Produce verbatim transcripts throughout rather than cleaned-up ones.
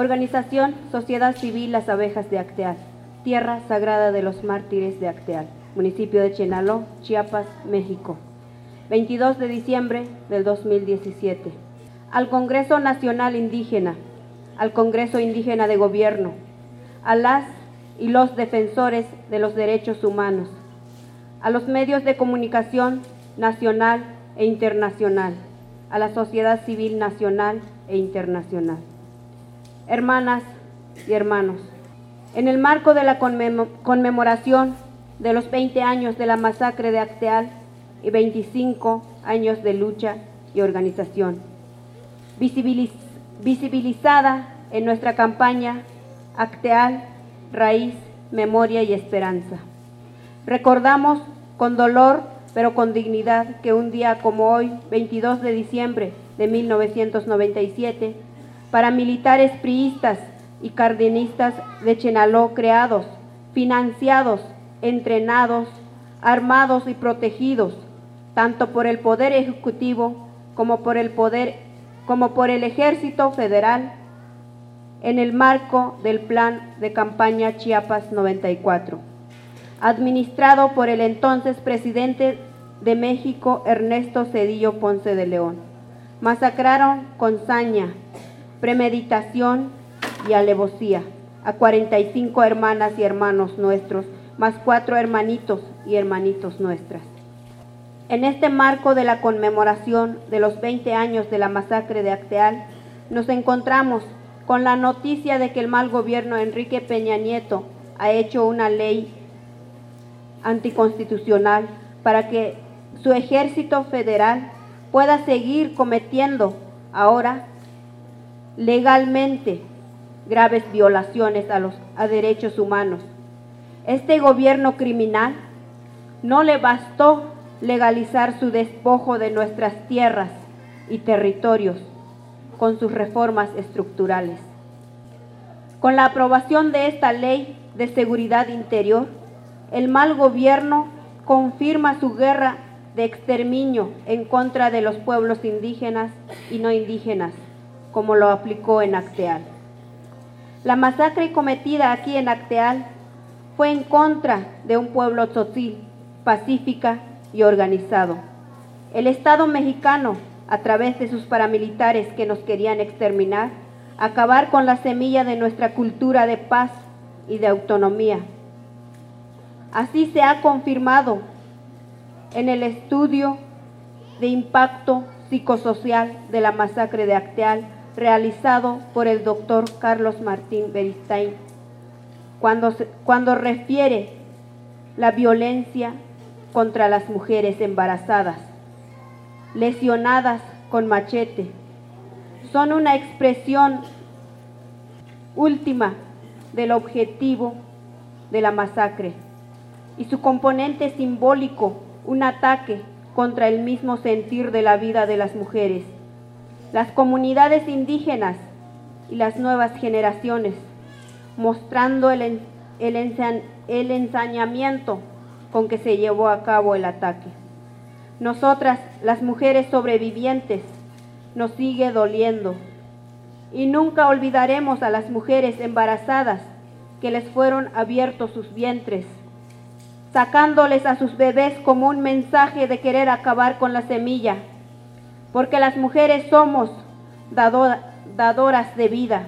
Organización Sociedad Civil Las Abejas de Acteal, Tierra Sagrada de los Mártires de Acteal, municipio de Chenaló, Chiapas, México, veintidós de diciembre del dos mil diecisiete. Al Congreso Nacional Indígena, al Congreso Indígena de Gobierno, a las y los defensores de los derechos humanos, a los medios de comunicación nacional e internacional, a la sociedad civil nacional e internacional. Hermanas y hermanos, en el marco de la conmemoración de los veinte años de la masacre de Acteal y veinticinco años de lucha y organización, visibiliz visibilizada en nuestra campaña Acteal, Raíz, Memoria y Esperanza, recordamos con dolor pero con dignidad que un día como hoy, veintidós de diciembre de mil novecientos noventa y siete, paramilitares priistas y cardenistas de Chenaló creados, financiados, entrenados, armados y protegidos, tanto por el Poder Ejecutivo como por el Poder, como por el Ejército Federal, en el marco del Plan de Campaña Chiapas noventa y cuatro, administrado por el entonces presidente de México, Ernesto Zedillo Ponce de León. Masacraron con saña, premeditación y alevosía a cuarenta y cinco hermanas y hermanos nuestros, más cuatro hermanitos y hermanitos nuestras. En este marco de la conmemoración de los veinte años de la masacre de Acteal, nos encontramos con la noticia de que el mal gobierno de Enrique Peña Nieto ha hecho una ley anticonstitucional para que su ejército federal pueda seguir cometiendo ahora legalmente graves violaciones a los a derechos humanos. Este gobierno criminal no le bastó legalizar su despojo de nuestras tierras y territorios con sus reformas estructurales. Con la aprobación de esta ley de seguridad interior, el mal gobierno confirma su guerra de exterminio en contra de los pueblos indígenas y no indígenas, como lo aplicó en Acteal. La masacre cometida aquí en Acteal fue en contra de un pueblo tzotzil, pacífica y organizado. El Estado mexicano, a través de sus paramilitares que nos querían exterminar, acabar con la semilla de nuestra cultura de paz y de autonomía. Así se ha confirmado en el estudio de impacto psicosocial de la masacre de Acteal, realizado por el doctor Carlos Martín Beristain, cuando, cuando refiere la violencia contra las mujeres embarazadas, lesionadas con machete, son una expresión última del objetivo de la masacre y su componente simbólico, un ataque contra el mismo sentir de la vida de las mujeres, las comunidades indígenas y las nuevas generaciones, mostrando el, el, ensan, el ensañamiento con que se llevó a cabo el ataque. Nosotras, las mujeres sobrevivientes, nos sigue doliendo y nunca olvidaremos a las mujeres embarazadas que les fueron abiertos sus vientres, sacándoles a sus bebés como un mensaje de querer acabar con la semilla, porque las mujeres somos dador, dadoras de vida.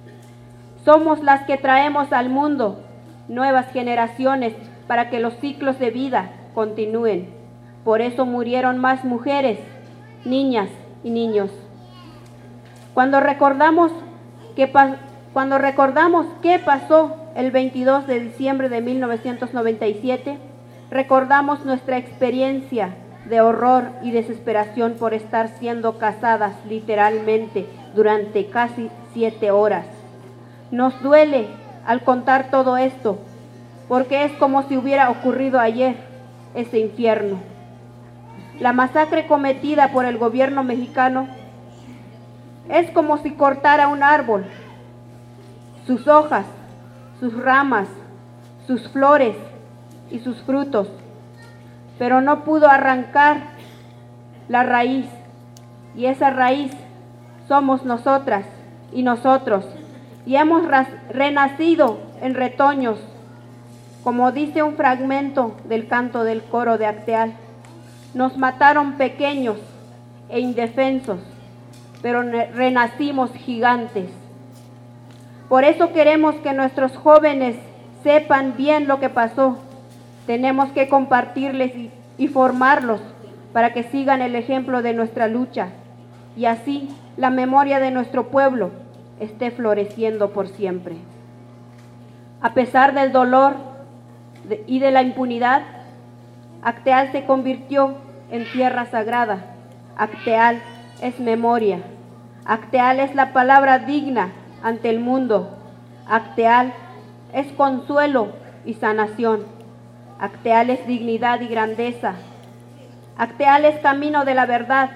Somos las que traemos al mundo nuevas generaciones para que los ciclos de vida continúen. Por eso murieron más mujeres, niñas y niños. Cuando recordamos que cuando recordamos qué pasó el veintidós de diciembre de mil novecientos noventa y siete, recordamos nuestra experiencia de horror y desesperación por estar siendo cazadas literalmente durante casi siete horas. Nos duele al contar todo esto, porque es como si hubiera ocurrido ayer ese infierno. La masacre cometida por el gobierno mexicano es como si cortara un árbol, sus hojas, sus ramas, sus flores y sus frutos, pero no pudo arrancar la raíz, y esa raíz somos nosotras y nosotros, y hemos renacido en retoños, como dice un fragmento del canto del coro de Acteal. Nos mataron pequeños e indefensos, pero renacimos gigantes. Por eso queremos que nuestros jóvenes sepan bien lo que pasó. Tenemos que compartirles y, y formarlos para que sigan el ejemplo de nuestra lucha, y así la memoria de nuestro pueblo esté floreciendo por siempre. A pesar del dolor de, y de la impunidad, Acteal se convirtió en tierra sagrada. Acteal es memoria. Acteal es la palabra digna ante el mundo. Acteal es consuelo y sanación. Acteal es dignidad y grandeza. Acteal es camino de la verdad,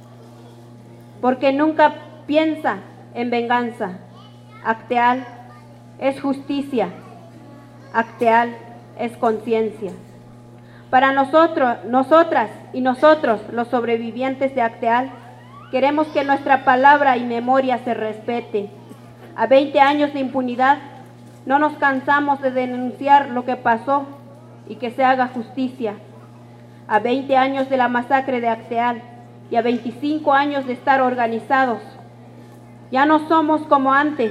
porque nunca piensa en venganza. Acteal es justicia. Acteal es conciencia. Para nosotros, nosotras y nosotros, los sobrevivientes de Acteal, queremos que nuestra palabra y memoria se respete. A veinte años de impunidad, no nos cansamos de denunciar lo que pasó y que se haga justicia. A veinte años de la masacre de Acteal y a veinticinco años de estar organizados, ya no somos como antes.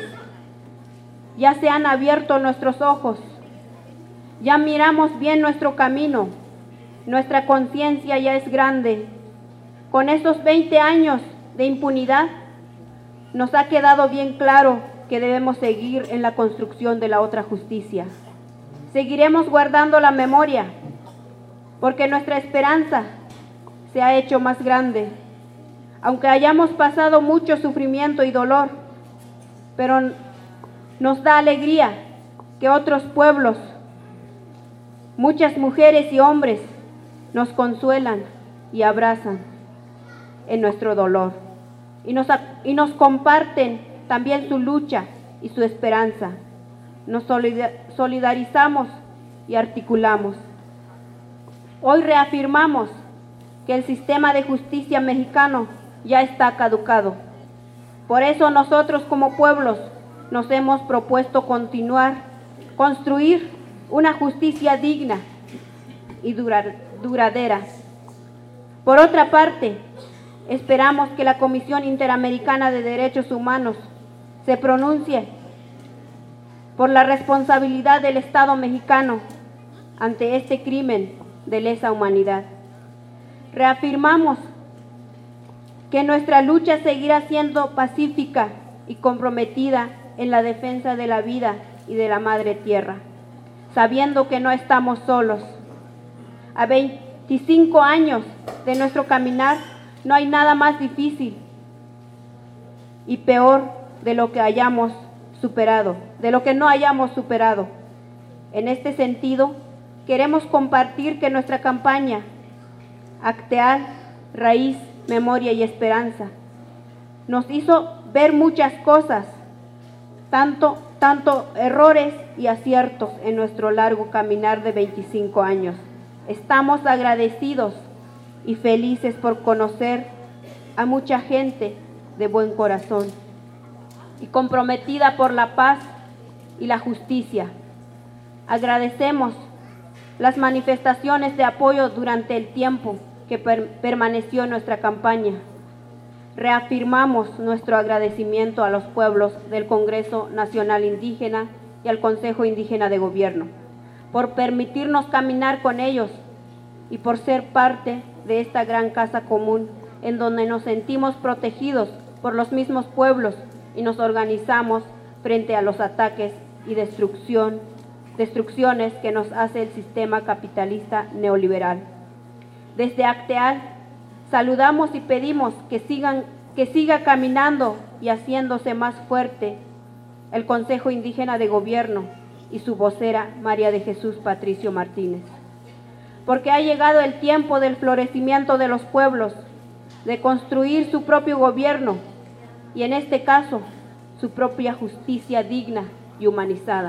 Ya se han abierto nuestros ojos. Ya miramos bien nuestro camino. Nuestra conciencia ya es grande. Con estos veinte años de impunidad, nos ha quedado bien claro que debemos seguir en la construcción de la otra justicia. Seguiremos guardando la memoria, porque nuestra esperanza se ha hecho más grande. Aunque hayamos pasado mucho sufrimiento y dolor, pero nos da alegría que otros pueblos, muchas mujeres y hombres, nos consuelan y abrazan en nuestro dolor y nos, y nos comparten también su lucha y su esperanza. Nos solidarizamos y articulamos. Hoy reafirmamos que el sistema de justicia mexicano ya está caducado. Por eso nosotros como pueblos nos hemos propuesto continuar, construir una justicia digna y duradera. Por otra parte, esperamos que la Comisión Interamericana de Derechos Humanos se pronuncie por la responsabilidad del Estado mexicano ante este crimen de lesa humanidad. Reafirmamos que nuestra lucha seguirá siendo pacífica y comprometida en la defensa de la vida y de la madre tierra, sabiendo que no estamos solos. A veinticinco años de nuestro caminar no hay nada más difícil y peor de lo que hayamos superado, de lo que no hayamos superado. En este sentido, queremos compartir que nuestra campaña Acteal, Raíz, Memoria y Esperanza nos hizo ver muchas cosas, tanto, tanto errores y aciertos en nuestro largo caminar de veinticinco años. Estamos agradecidos y felices por conocer a mucha gente de buen corazón y comprometida por la paz y la justicia. Agradecemos las manifestaciones de apoyo durante el tiempo que per permaneció nuestra campaña. Reafirmamos nuestro agradecimiento a los pueblos del Congreso Nacional Indígena y al Consejo Indígena de Gobierno por permitirnos caminar con ellos y por ser parte de esta gran casa común en donde nos sentimos protegidos por los mismos pueblos y nos organizamos frente a los ataques y destrucción, destrucciones que nos hace el sistema capitalista neoliberal. Desde Acteal saludamos y pedimos que sigan, que siga caminando y haciéndose más fuerte el Consejo Indígena de Gobierno y su vocera María de Jesús Patricio Martínez, porque ha llegado el tiempo del florecimiento de los pueblos, de construir su propio gobierno y en este caso su propia justicia digna y humanizada.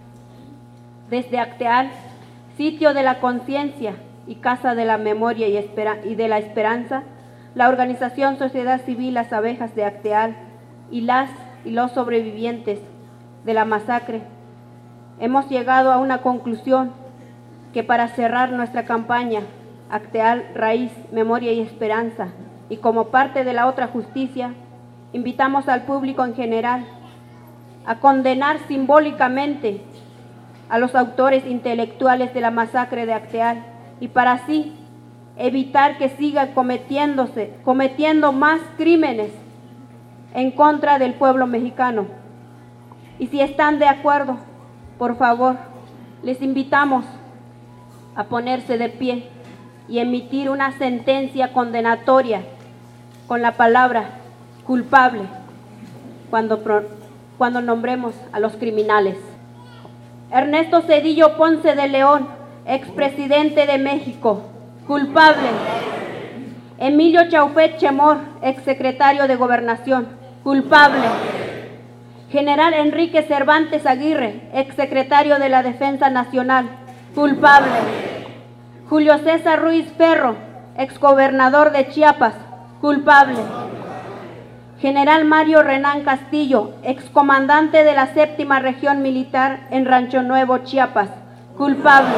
Desde Acteal, sitio de la conciencia y casa de la memoria y, y de la esperanza, la organización Sociedad Civil Las Abejas de Acteal y las y los sobrevivientes de la masacre, hemos llegado a una conclusión que para cerrar nuestra campaña Acteal, Raíz, Memoria y Esperanza, y como parte de la otra justicia, invitamos al público en general a condenar simbólicamente a los autores intelectuales de la masacre de Acteal y para así evitar que siga cometiéndose, cometiendo más crímenes en contra del pueblo mexicano. Y si están de acuerdo, por favor, les invitamos a ponerse de pie y emitir una sentencia condenatoria con la palabra culpable cuando, cuando nombremos a los criminales. Ernesto Zedillo Ponce de León, expresidente de México, culpable. Emilio Chaufet Chemor, exsecretario de Gobernación, culpable. General Enrique Cervantes Aguirre, exsecretario de la Defensa Nacional, culpable. Julio César Ruiz Ferro, exgobernador de Chiapas, culpable. General Mario Renán Castillo, excomandante de la séptima región militar en Rancho Nuevo, Chiapas, culpable.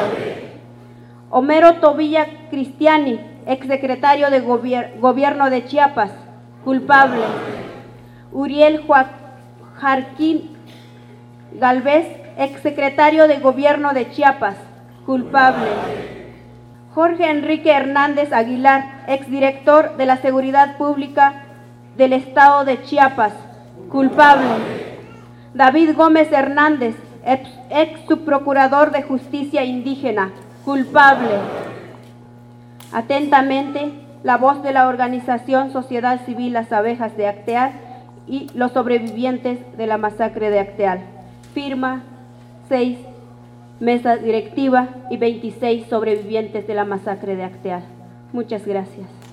Homero Tobilla Cristiani, exsecretario de Gobier- Gobierno de Chiapas, culpable. Uriel Jarquín Galvez, exsecretario de Gobierno de Chiapas, culpable. Jorge Enrique Hernández Aguilar, exdirector de la Seguridad Pública del Estado de Chiapas, culpable. David Gómez Hernández, ex, ex subprocurador de Justicia Indígena, culpable. Atentamente, la voz de la organización Sociedad Civil Las Abejas de Acteal y los sobrevivientes de la masacre de Acteal. Firma seis, mesa directiva y veintiséis sobrevivientes de la masacre de Acteal. Muchas gracias.